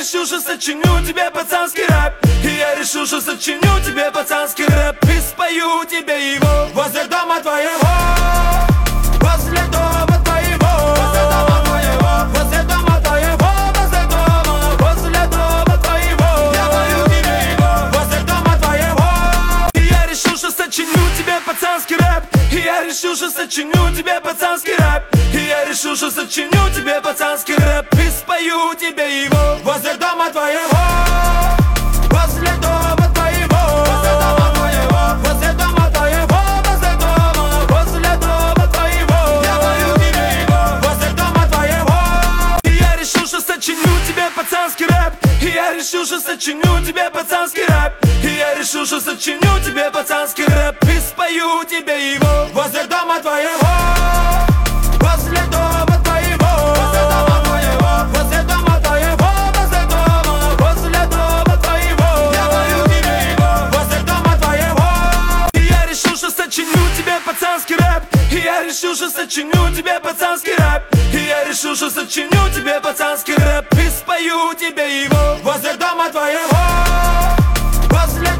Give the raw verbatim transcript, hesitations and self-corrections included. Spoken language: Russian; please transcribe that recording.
решил, что сочиню тебе пацанский рэп. И я решил, что сочиню тебе пацанский рэп. И спою тебе его возле дома твоего. Возле дома твоего. Возле дома твоего. Возле дома твоего. Возле дома. Возле дома твоего. Я пою тебе его возле дома твоего. И я решил, что сочиню тебе пацанский рэп. И я решил, что сочиню тебе пацанский рэп. И я решил, что сочиню тебе пацанский рэп. И спою тебе его возле дома твоего. Возле дома твоего. Возле дома твоего. Возле дома твоего. Возле дома. Возле дома твоего. Я пою тебе его возле дома твоего. И я решил, что сочиню тебе пацанский рэп. И я решил, что сочиню тебе пацанский рэп. И я решил, что сочиню тебе пацанский рэп. И спою тебе его возле дома твоего. Возле дома твоего. Возле дома твоего. Возле дома твоего. Возле дома. Возле дома твоего. Я пою тебе его возле дома твоего. И я решил, что сочиню тебе пацанский рэп. И я решил, что сочиню тебе пацанский рэп. И я решил, что сочиню тебе пацанский рэп. И спою тебе его возле дома твоего. Возле